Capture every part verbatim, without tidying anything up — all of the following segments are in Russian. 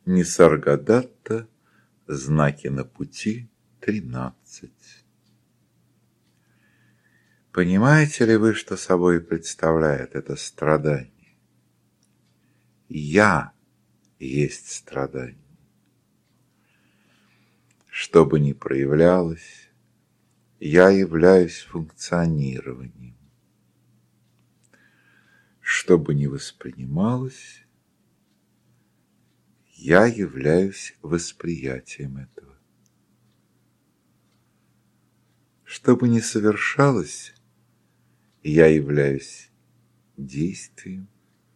Нисаргадатта, знаки на пути, тринадцать. Понимаете ли вы, что собой представляет это страдание? Я есть страдание. Что бы ни проявлялось, я являюсь функционированием. Что бы ни воспринималось, я являюсь восприятием этого. Что бы ни совершалось, я являюсь действием.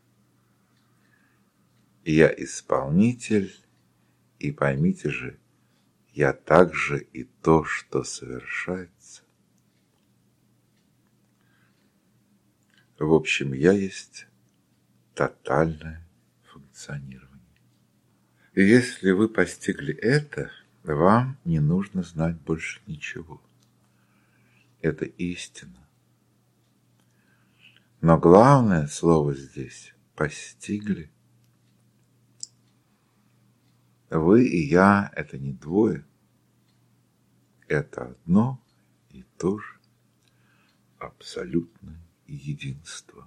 Я исполнитель, и поймите же, я также и то, что совершается. В общем, я есть тотальное функционирование. И если вы постигли это, вам не нужно знать больше ничего. Это истина. Но главное слово здесь – постигли. Вы и я – это не двое. Это одно и то же абсолютное единство.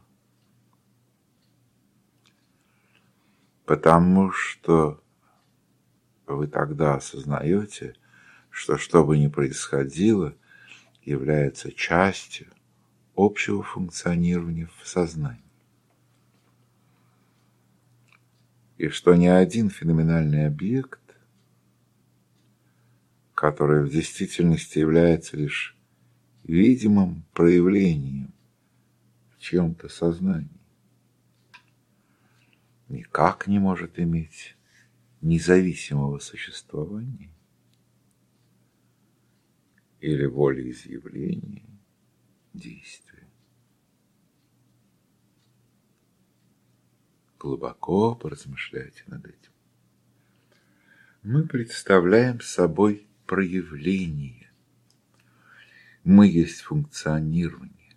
Потому что вы тогда осознаете, что что бы ни происходило, является частью общего функционирования в сознании. И что ни один феноменальный объект, который в действительности является лишь видимым проявлением в чьем-то сознании, никак не может иметь независимого существования или волеизъявления, действия. Глубоко поразмышляйте над этим. Мы представляем собой проявление. Мы есть функционирование.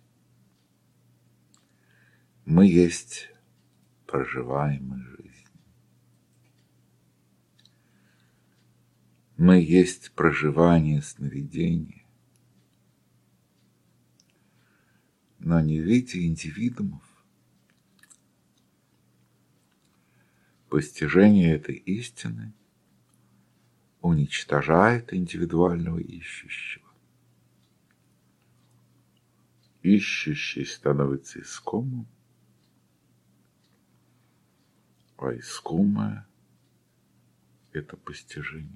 Мы есть проживаемая жизнь. Мы есть проживание сновидения, но не в виде индивидуумов. Постижение этой истины уничтожает индивидуального ищущего. Ищущий становится искомым, а искомое – это постижение.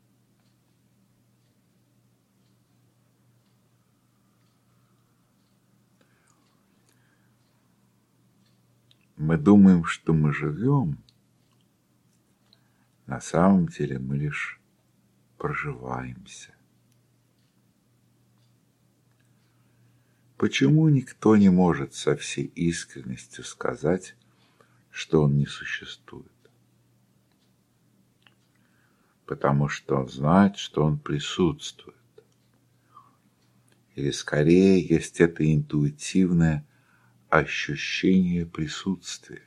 Мы думаем, что мы живем, на самом деле мы лишь проживаемся. Почему никто не может со всей искренностью сказать, что он не существует? Потому что он знает, что он присутствует. Или скорее есть это интуитивное ощущение присутствия.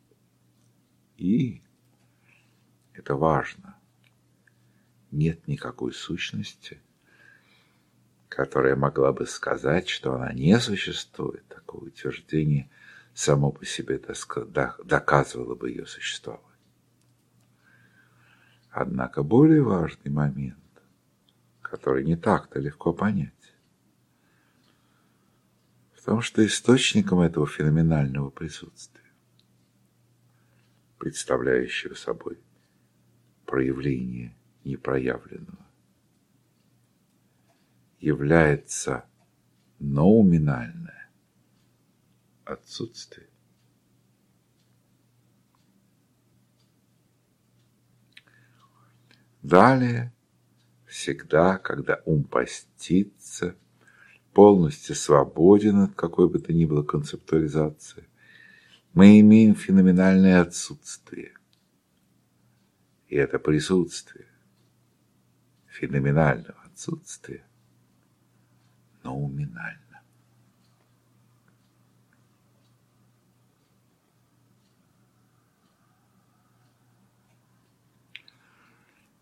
И, это важно, нет никакой сущности, которая могла бы сказать, что она не существует. Такое утверждение само по себе доказывало бы ее существование. Однако более важный момент, который не так-то легко понять, в том, что источником этого феноменального присутствия, представляющего собой проявление непроявленного, является ноуминальное отсутствие. Далее, всегда, когда ум постится, полностью свободен от какой бы то ни было концептуализации, мы имеем феноменальное отсутствие. И это присутствие феноменального отсутствия ноуминально.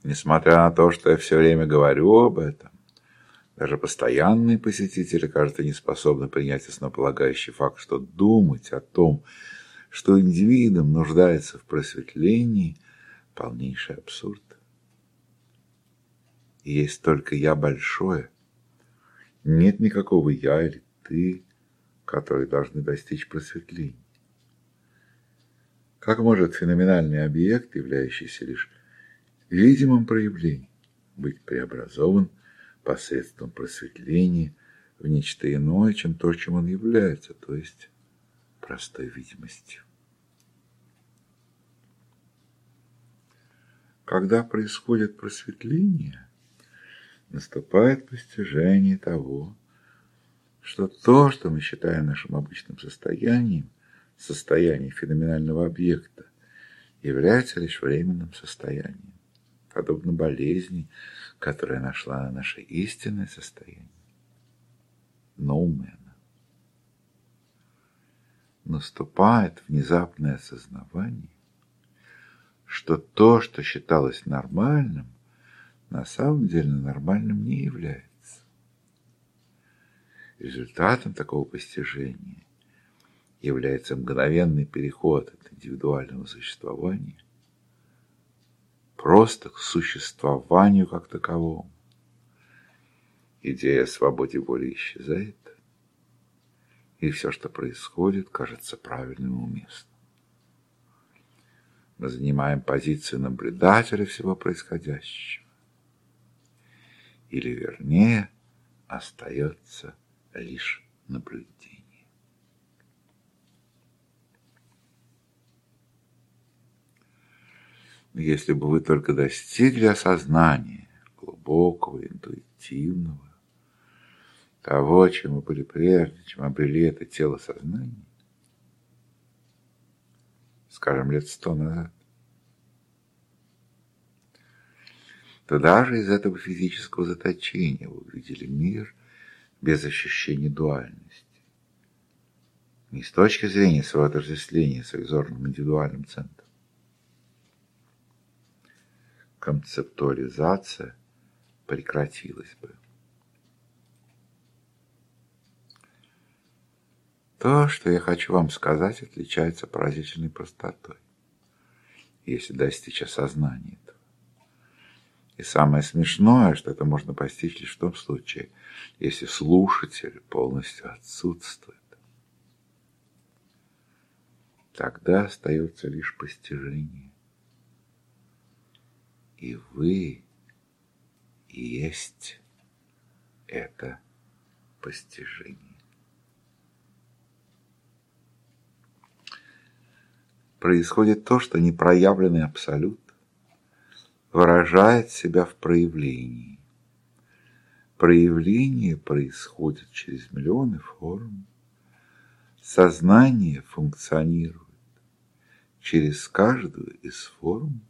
Несмотря на то, что я все время говорю об этом, даже постоянные посетители, кажется, не способны принять основополагающий факт, что думать о том, что индивидуум нуждается в просветлении, полнейший абсурд. И есть только «я» большое. Нет никакого «я» или «ты», которые должны достичь просветления. Как может феноменальный объект, являющийся лишь видимым проявлением, быть преобразован посредством просветления в нечто иное, чем то, чем он является, то есть простой видимостью? Когда происходит просветление, наступает постижение того, что то, что мы считаем нашим обычным состоянием, состояние феноменального объекта, является лишь временным состоянием, подобно болезни, которая нашла на наше истинное состояние. Ноумена. Наступает внезапное осознавание, что то, что считалось нормальным, на самом деле нормальным не является. Результатом такого постижения является мгновенный переход от индивидуального существования просто к существованию как таковому. Идея о свободе воли исчезает, и все, что происходит, кажется правильным и уместным. Мы занимаем позицию наблюдателя всего происходящего. Или, вернее, остается лишь наблюдение. Если бы вы только достигли осознания глубокого, интуитивного, того, чем вы были прежде, чем обрели это тело сознания, скажем, лет сто назад, то даже из этого физического заточения вы увидели мир без ощущения дуальности. Не с точки зрения своего отождествления с иллюзорным индивидуальным центром. Концептуализация прекратилась бы. То, что я хочу вам сказать, отличается поразительной простотой, если достичь осознания этого. И самое смешное, что это можно постичь лишь в том случае, если слушатель полностью отсутствует. Тогда остается лишь постижение. И вы и есть это постижение. Происходит то, что непроявленный абсолют выражает себя в проявлении. Проявление происходит через миллионы форм. Сознание функционирует через каждую из форм,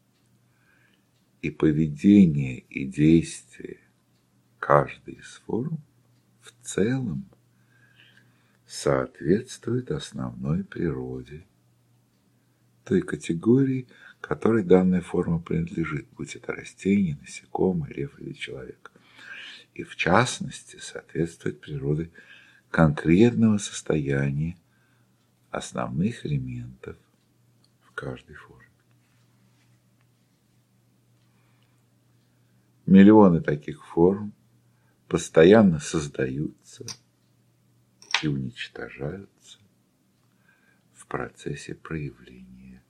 и поведение и действие каждой из форм в целом соответствует основной природе той категории, которой данная форма принадлежит, будь это растение, насекомое, лев или человек. И в частности соответствует природе конкретного состояния основных элементов в каждой форме. Миллионы таких форм постоянно создаются и уничтожаются в процессе проявления.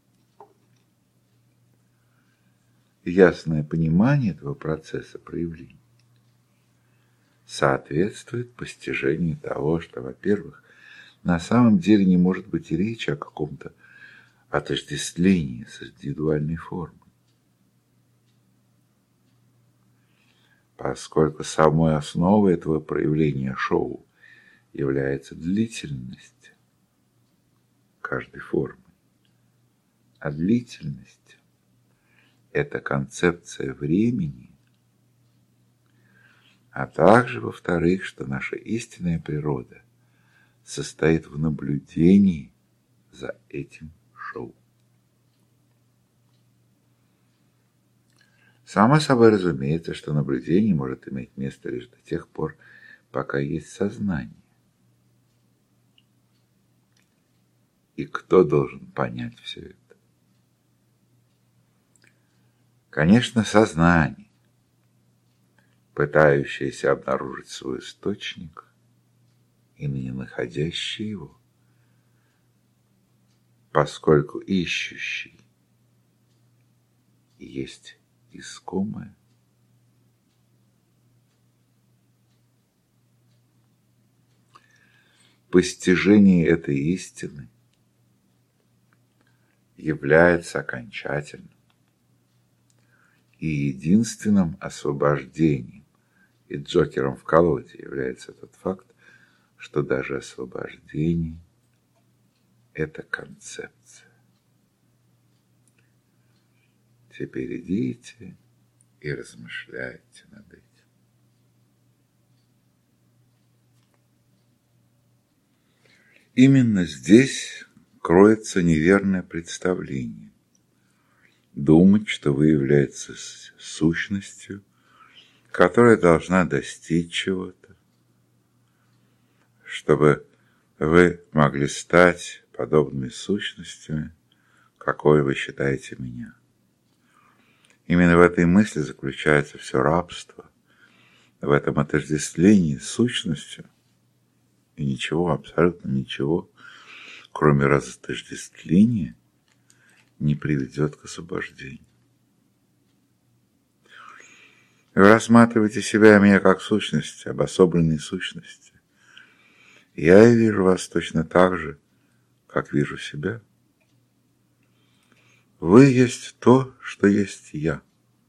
Ясное понимание этого процесса проявления соответствует постижению того, что, во-первых, на самом деле не может быть и речи о каком-то отождествлении с индивидуальной формой, поскольку самой основой этого проявления шоу является длительность каждой формы. А длительность – это концепция времени, а также, во-вторых, что наша истинная природа состоит в наблюдении за этим шоу. Само собой разумеется, что наблюдение может иметь место лишь до тех пор, пока есть сознание. И кто должен понять все это? Конечно, сознание, пытающееся обнаружить свой источник и не находящее его, поскольку ищущий есть искомое. Постижение этой истины является окончательным и единственным освобождением, и джокером в колоде является тот факт, что даже освобождение – это концепция. Теперь идите и размышляйте над этим. Именно здесь кроется неверное представление. Думать, что вы являетесь сущностью, которая должна достичь чего-то, чтобы вы могли стать подобными сущностями, какой вы считаете меня. Именно в этой мысли заключается все рабство, в этом отождествлении с сущностью, и ничего, абсолютно ничего, кроме разотождествления, не приведет к освобождению. Вы рассматриваете себя и меня как сущность, обособленные сущности. Я и вижу вас точно так же, как вижу себя. Вы есть то, что есть я.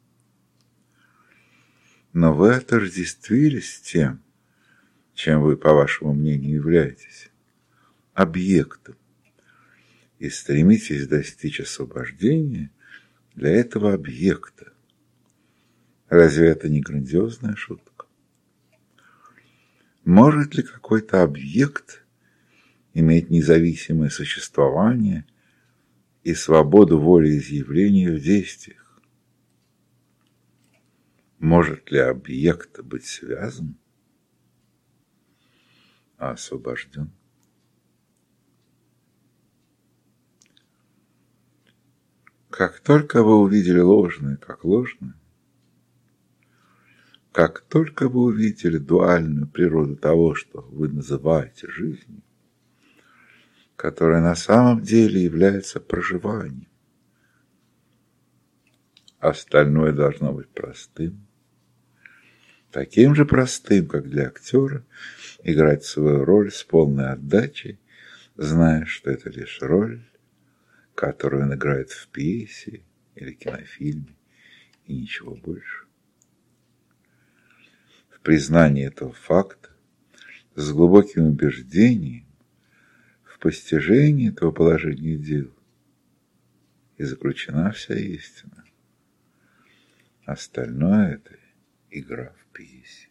Но вы отождествились с тем, чем вы, по вашему мнению, являетесь, объектом, и стремитесь достичь освобождения для этого объекта. Разве это не грандиозная шутка? Может ли какой-то объект иметь независимое существование и свободу волеизъявления в действиях? Может ли объект быть связан, а освобожден? Как только вы увидели ложное как ложное, как только вы увидели дуальную природу того, что вы называете жизнью, которая на самом деле является проживанием, остальное должно быть простым, таким же простым, как для актера играть свою роль с полной отдачей, зная, что это лишь роль, которую он играет в пьесе или кинофильме, и ничего больше. В признании этого факта, с глубоким убеждением, в постижении этого положения дел и заключена вся истина. Остальное – это игра в пьесе.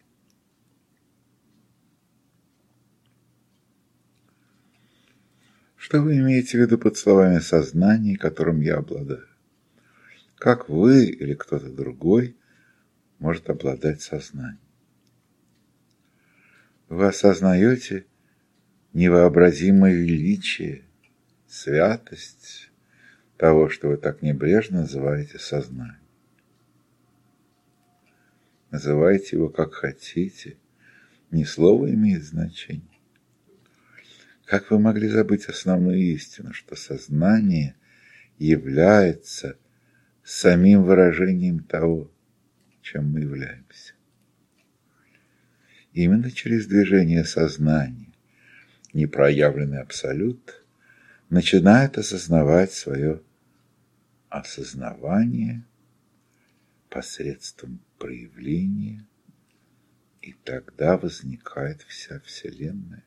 Что вы имеете в виду под словами «сознание», которым я обладаю? Как вы или кто-то другой может обладать сознанием? Вы осознаете невообразимое величие, святость того, что вы так небрежно называете сознанием. Называйте его как хотите, ни слова имеет значение. Как вы могли забыть основную истину, что сознание является самим выражением того, чем мы являемся? Именно через движение сознания непроявленный абсолют начинает осознавать свое осознавание посредством проявления, и тогда возникает вся Вселенная.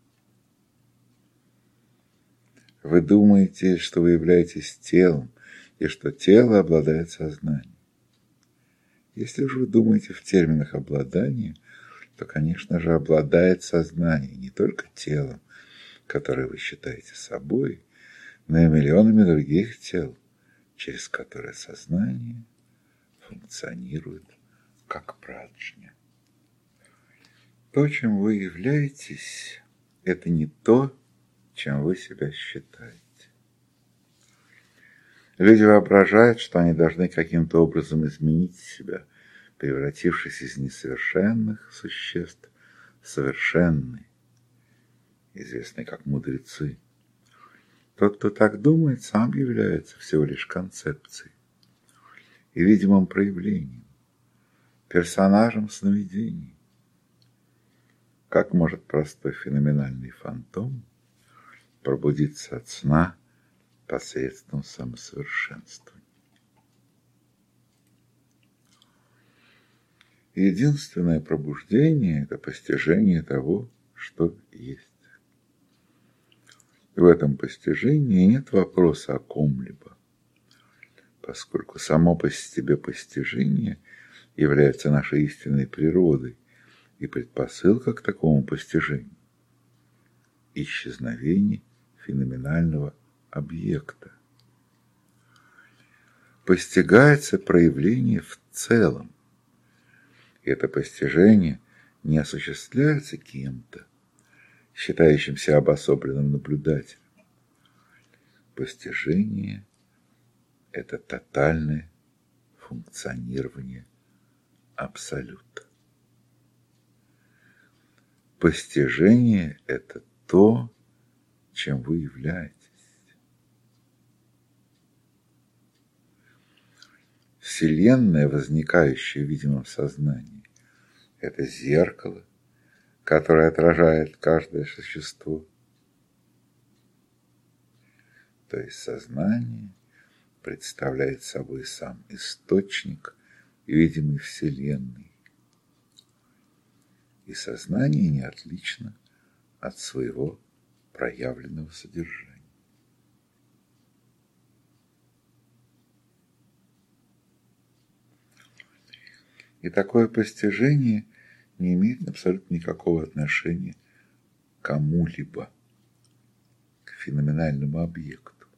Вы думаете, что вы являетесь телом, и что тело обладает сознанием. Если же вы думаете в терминах обладания, то, конечно же, обладает сознанием не только телом, которое вы считаете собой, но и миллионами других тел, через которые сознание функционирует как праджня. То, чем вы являетесь, это не то, чем вы себя считаете. Люди воображают, что они должны каким-то образом изменить себя, превратившись из несовершенных существ в совершенные, известные как мудрецы. Тот, кто так думает, сам является всего лишь концепцией и видимым проявлением, персонажем сновидений. Как может простой феноменальный фантом пробудиться от сна посредством самосовершенствования? Единственное пробуждение – это постижение того, что есть. И в этом постижении нет вопроса о ком-либо, поскольку само по себе постижение является нашей истинной природой и предпосылка к такому постижению – исчезновение феноменального объекта. Постигается проявление в целом, и это постижение не осуществляется кем-то, считающимся обособленным наблюдателем. Постижение – это тотальное функционирование абсолюта. Постижение – это то, чем вы являетесь. Вселенная, возникающая в видимом сознании, это зеркало, которое отражает каждое существо. То есть сознание представляет собой сам источник видимой Вселенной. И сознание не отлично от своего проявленного содержания. И такое постижение не имеет абсолютно никакого отношения к кому-либо, к феноменальному объекту,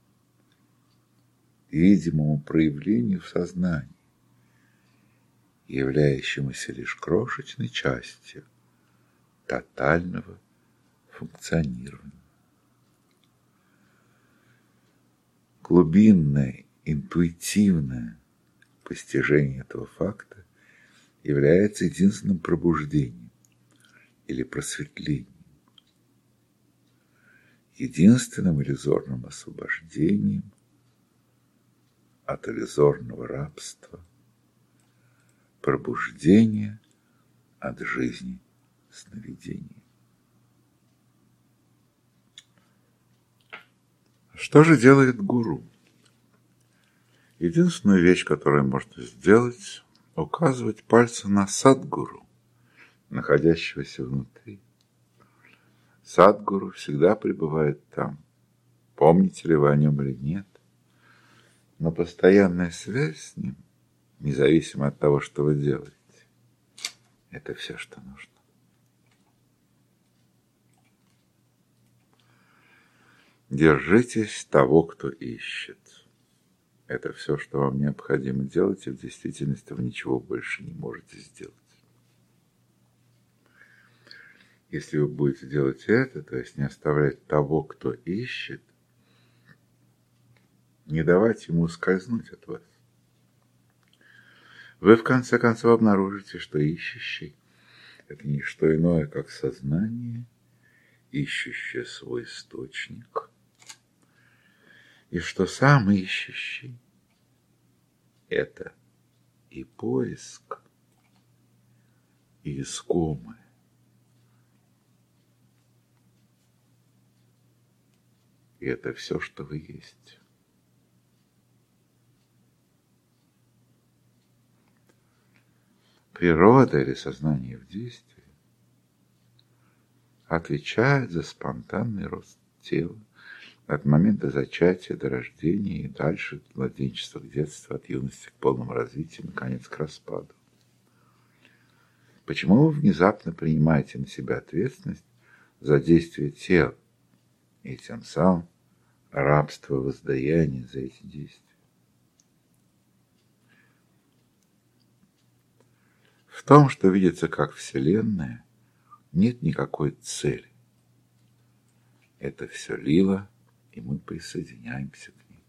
видимому проявлению в сознании, являющемуся лишь крошечной частью тотального функционирования. Глубинное, интуитивное постижение этого факта является единственным пробуждением или просветлением, единственным иллюзорным освобождением от иллюзорного рабства, пробуждение от жизни сновидений. Что же делает гуру? Единственная вещь, которую можно сделать, указывать пальцем на садгуру, находящегося внутри. Садгуру всегда пребывает там, помните ли вы о нем или нет, но постоянная связь с ним, независимо от того, что вы делаете, это все, что нужно. Держитесь того, кто ищет. Это все, что вам необходимо делать, и в действительности вы ничего больше не можете сделать. Если вы будете делать это, то есть не оставлять того, кто ищет, не давать ему ускользнуть от вас, вы в конце концов обнаружите, что ищущий – это не что иное, как сознание, ищущее свой источник, и что сам ищущий – это и поиск, и искомое. И это все, что вы есть. Природа или сознание в действии отвечает за спонтанный рост тела от момента зачатия до рождения и дальше от младенчества к детству, от юности к полному развитию, наконец, к распаду. Почему вы внезапно принимаете на себя ответственность за действие тела и тем самым рабство, воздаяние за эти действия? том, что видится как Вселенная, нет никакой цели. Это все лила, и мы присоединяемся к ней.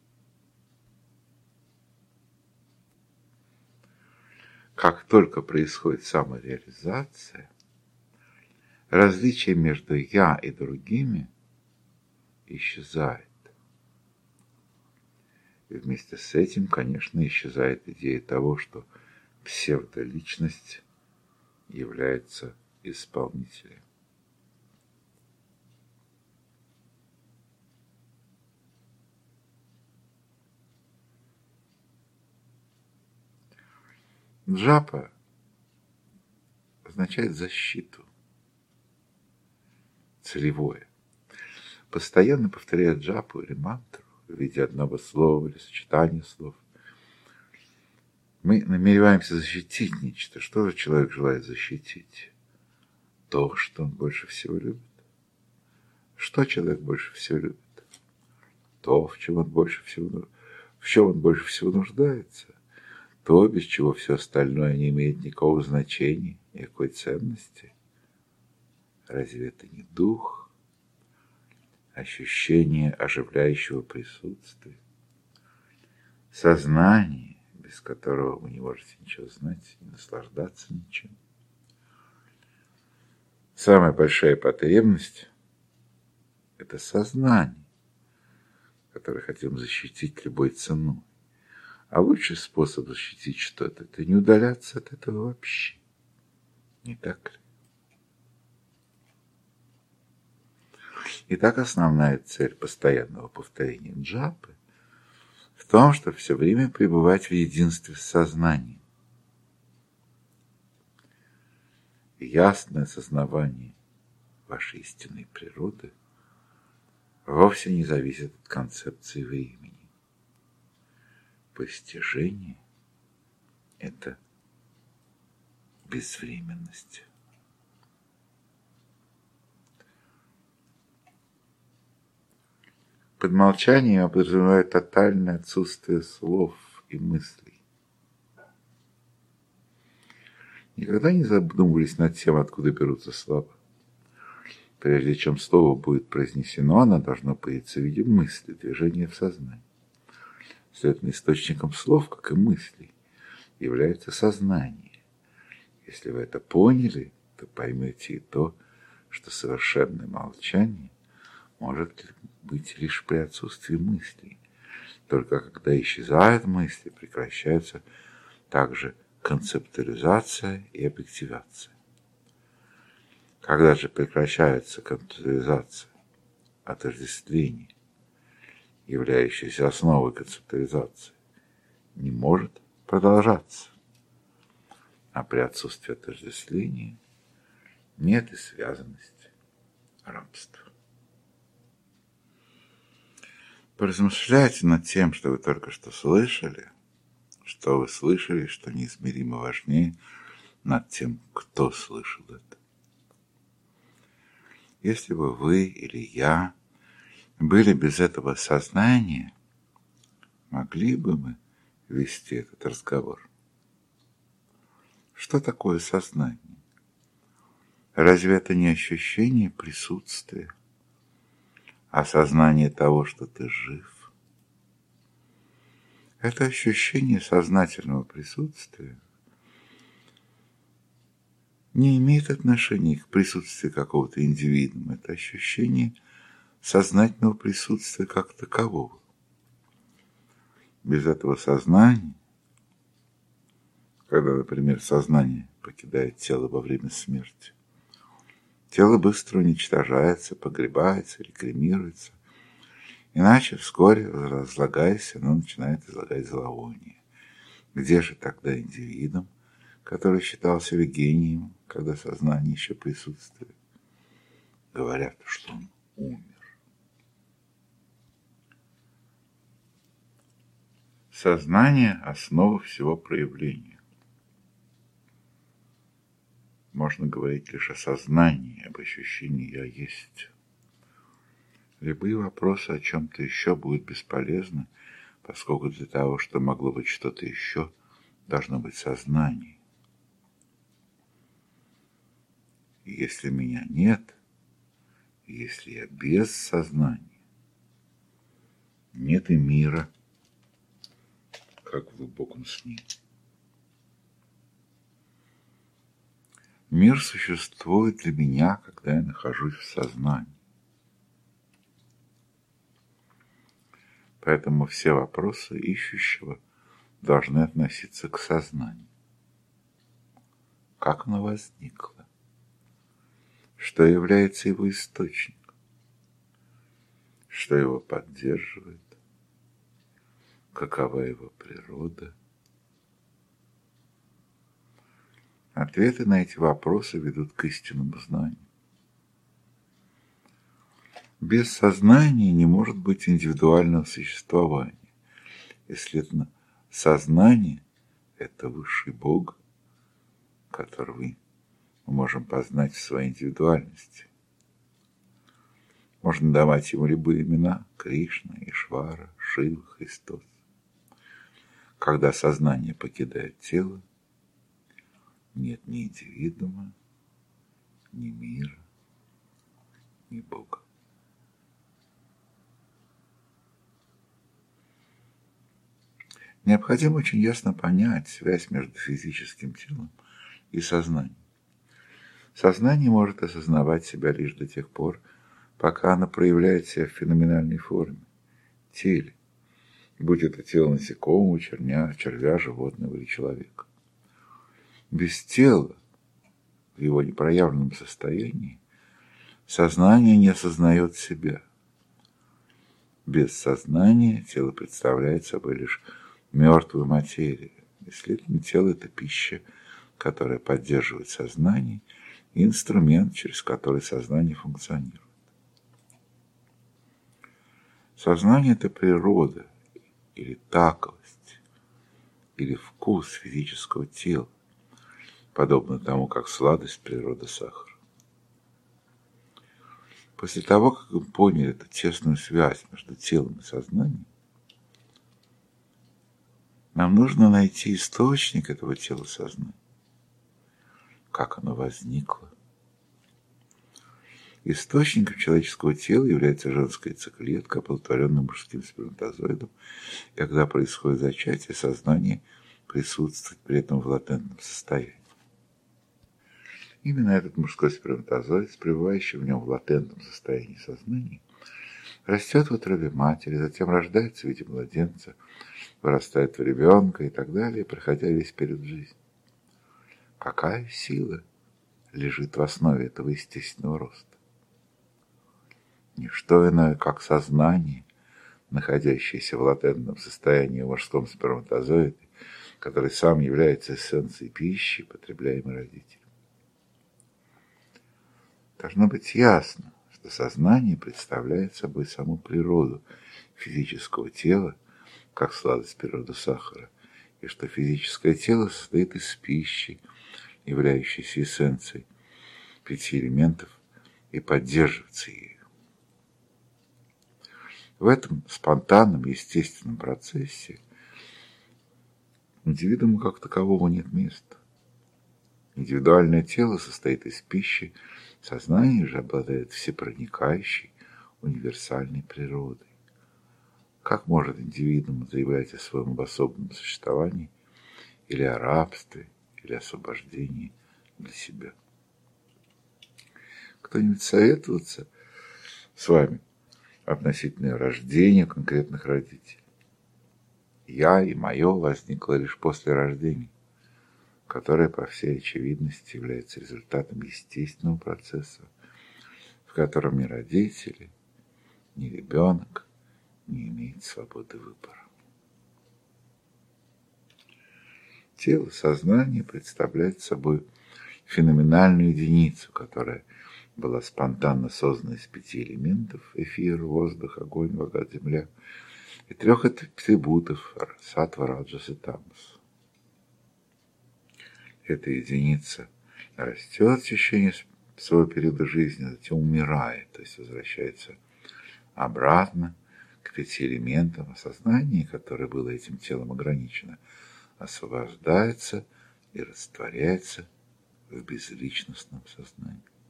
Как только происходит самореализация, различие между «я» и другими исчезает. И вместе с этим, конечно, исчезает идея того, что псевдоличность является исполнителем. Джапа означает защиту, целевое. Постоянно повторяя джапу или мантру в виде одного слова или сочетания слов, мы намереваемся защитить нечто. Что же человек желает защитить? То, что он больше всего любит. Что человек больше всего любит? То, в чем он больше всего, в чем он больше всего нуждается. То, без чего все остальное не имеет никакого значения, никакой ценности. Разве это не дух? Ощущение оживляющего присутствия. Сознание, без которого вы не можете ничего знать и наслаждаться ничем. Самая большая потребность – это сознание, которое хотим защитить любой ценой. А лучший способ защитить что-то – это не удаляться от этого вообще. Не так ли? Итак, основная цель постоянного повторения джапы в том, чтобы все время пребывать в единстве с сознанием. И ясное осознавание вашей истинной природы вовсе не зависит от концепции времени. Постижение – это безвременность. Под молчанием я подразумеваю тотальное отсутствие слов и мыслей. Никогда не задумывались над тем, откуда берутся слова. Прежде чем слово будет произнесено, оно должно появиться в виде мысли, движения в сознании. Следовательно, источником слов, как и мыслей, является сознание. Если вы это поняли, то поймете и то, что совершенное молчание может быть лишь при отсутствии мыслей. Только когда исчезают мысли, прекращается также концептуализация и объективация. Когда же прекращается концептуализация, отождествление, являющееся основой концептуализации, не может продолжаться. А при отсутствии отождествления нет и связанности, рабства. Поразмышляйте над тем, что вы только что слышали, что вы слышали, что неизмеримо важнее, над тем, кто слышал это. Если бы вы или я были без этого сознания, могли бы мы вести этот разговор? Что такое сознание? Разве это не ощущение присутствия? Осознание того, что ты жив. Это ощущение сознательного присутствия не имеет отношения к присутствию какого-то индивидуума. Это ощущение сознательного присутствия как такового. Без этого сознания, когда, например, сознание покидает тело во время смерти, тело быстро уничтожается, погребается или кремируется. Иначе вскоре, разлагаясь, оно начинает излагать зловоние. Где же тогда индивидуум, который считал себя гением, когда сознание еще присутствует? Говорят, что он умер. Сознание – основа всего проявления. Можно говорить лишь о сознании, об ощущении «я есть». Любые вопросы о чем-то еще будут бесполезны, поскольку для того, что могло быть что-то еще, должно быть сознание. И если меня нет, если я без сознания, нет и мира, как в глубоком сне. Мир существует для меня, когда я нахожусь в сознании. Поэтому все вопросы ищущего должны относиться к сознанию. Как оно возникло? Что является его источником? Что его поддерживает? Какова его природа? Ответы на эти вопросы ведут к истинному знанию. Без сознания не может быть индивидуального существования. И, следовательно, сознание – это высший Бог, которого мы можем познать в своей индивидуальности. Можно давать ему любые имена – Кришна, Ишвара, Шива, Христос. Когда сознание покидает тело, нет ни индивидуума, ни мира, ни Бога. Необходимо очень ясно понять связь между физическим телом и сознанием. Сознание может осознавать себя лишь до тех пор, пока оно проявляет себя в феноменальной форме, теле, будь это тело насекомого, червя, червя, животного или человека. Без тела, в его непроявленном состоянии, сознание не осознает себя. Без сознания тело представляет собой лишь мертвую материю. И, следовательно, тело – это пища, которая поддерживает сознание, и инструмент, через который сознание функционирует. Сознание – это природа, или таковость, или вкус физического тела, подобно тому, как сладость природа сахара. После того, как мы поняли эту тесную связь между телом и сознанием, нам нужно найти источник этого тела сознания, как оно возникло. Источником человеческого тела является женская яйцеклетка, оплодотворенная мужским сперматозоидом, и когда происходит зачатие, сознание присутствует при этом в латентном состоянии. Именно этот мужской сперматозоид, пребывающий в нем в латентном состоянии сознания, растет в утробе матери, затем рождается в виде младенца, вырастает в ребенка и так далее, проходя весь период жизни. Какая сила лежит в основе этого естественного роста? Ничто иное, как сознание, находящееся в латентном состоянии в мужском сперматозоиде, который сам является эссенцией пищи, потребляемой родителем. Должно быть ясно, что сознание представляет собой саму природу физического тела, как сладость природы сахара, и что физическое тело состоит из пищи, являющейся эссенцией пяти элементов, и поддерживается ею. В этом спонтанном, естественном процессе индивидууму как такового нет места. Индивидуальное тело состоит из пищи, сознание же обладает всепроникающей, универсальной природой. Как может индивидуум заявлять о своем обособленном существовании или о рабстве, или освобождении для себя? Кто-нибудь советоваться с вами относительно рождения конкретных родителей? Я и мое возникло лишь после рождения, которое, по всей очевидности, является результатом естественного процесса, в котором ни родители, ни ребенок не имеют свободы выбора. Тело, сознание представляет собой феноменальную единицу, которая была спонтанно создана из пяти элементов – эфир, воздух, огонь, вода, земля – и трех атрибутов – саттва, раджас и тамас. Эта единица растет в течение своего периода жизни, а затем умирает, то есть возвращается обратно к пяти элементам, а сознание, которое было этим телом ограничено, освобождается и растворяется в безличностном сознании.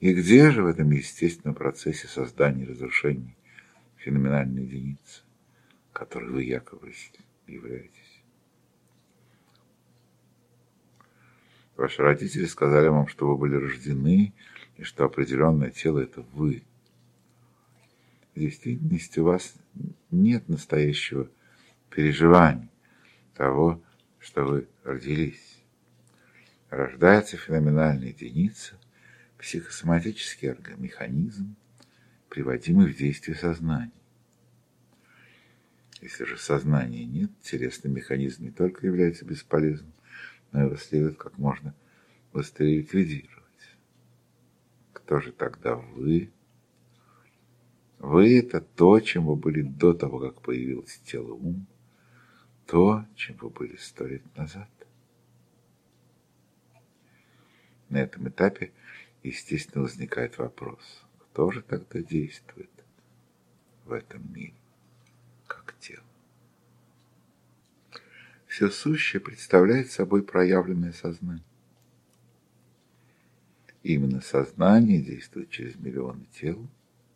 И где же в этом естественном процессе создания и разрушения феноменальной единицы, которой вы якобы являетесь? Ваши родители сказали вам, что вы были рождены, и что определенное тело – это вы. В действительности у вас нет настоящего переживания того, что вы родились. Рождается феноменальная единица, психосоматический механизм, приводимый в действие сознания. Если же сознания нет, телесный механизм не только является бесполезным, но его следует как можно быстрее ликвидировать. Кто же тогда вы? Вы – это то, чем вы были до того, как появилось тело ум, то, чем вы были сто лет назад. На этом этапе, естественно, возникает вопрос, кто же тогда действует в этом мире, как тело? Все сущее представляет собой проявленное сознание. Именно сознание действует через миллионы тел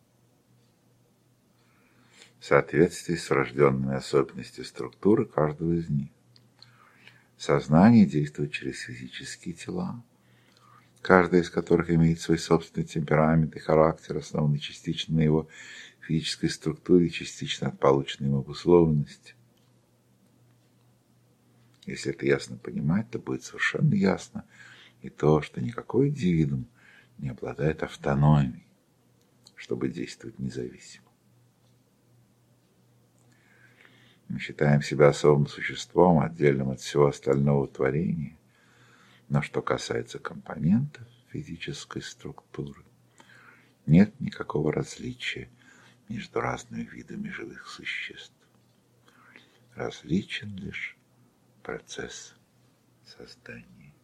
в соответствии с врожденными особенностями структуры каждого из них. Сознание действует через физические тела, каждая из которых имеет свой собственный темперамент и характер, основанный частично на его физической структуре, частично от полученной им обусловленности. Если это ясно понимать, то будет совершенно ясно и то, что никакой индивидуум не обладает автономией, чтобы действовать независимо. Мы считаем себя особым существом, отдельным от всего остального творения, но что касается компонентов физической структуры, нет никакого различия между разными видами живых существ. Различен лишь процесс создания.